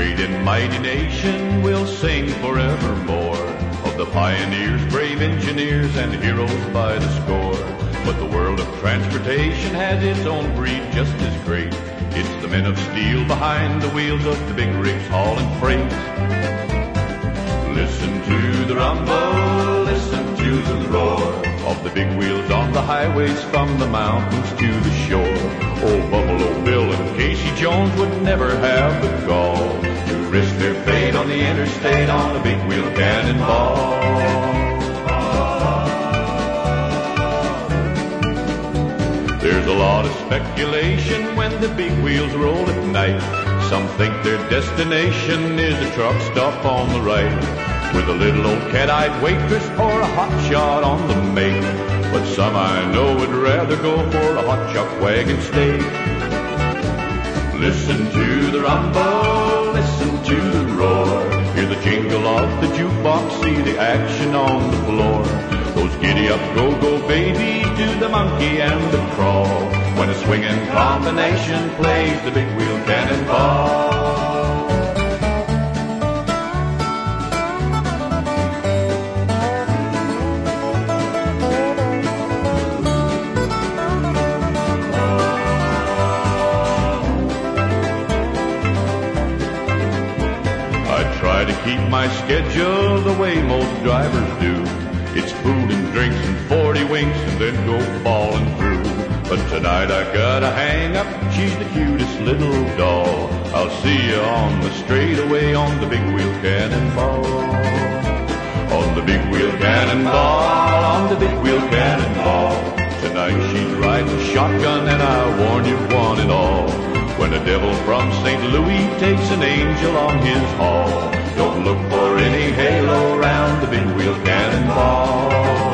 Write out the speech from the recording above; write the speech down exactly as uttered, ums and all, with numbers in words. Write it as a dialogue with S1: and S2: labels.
S1: great and mighty nation will sing forevermore of the pioneers, brave engineers, and heroes by the score. But the world of transportation has its own breed just as great. It's the men of steel behind the wheels of the big rigs hauling freight. Listen to the rumble, listen to the roar of the big wheels on the highways from the mountains to the shore. Old Buffalo Bill and Casey Jones would never have the gall to risk their fate on the interstate on a big wheel cannonball. There's a lot of speculation when the big wheels roll at night. Some think their destination is a truck stop on the right, with a little old cat-eyed waitress or a hot shot on the make. But some I know would rather go for a hot chuck wagon steak. Listen to the rumble, listen to the roar, hear the jingle of the jukebox, see the action on the floor. Those giddy-up go-go babies do the monkey and the crawl when a swinging combination plays the big wheel cannonball. I try to keep my schedule the way most drivers do. It's food and drinks and forty winks and then go ballin' through. But tonight I gotta hang up, she's the cutest little doll. I'll see you on the straightaway on the big wheel cannonball. On the big wheel cannonball, on the big wheel cannonball. Tonight she's riding shotgun and I warn you one and all. When a devil from Saint Louis takes an angel on his haul, don't look for any halo round the big wheel cannonball.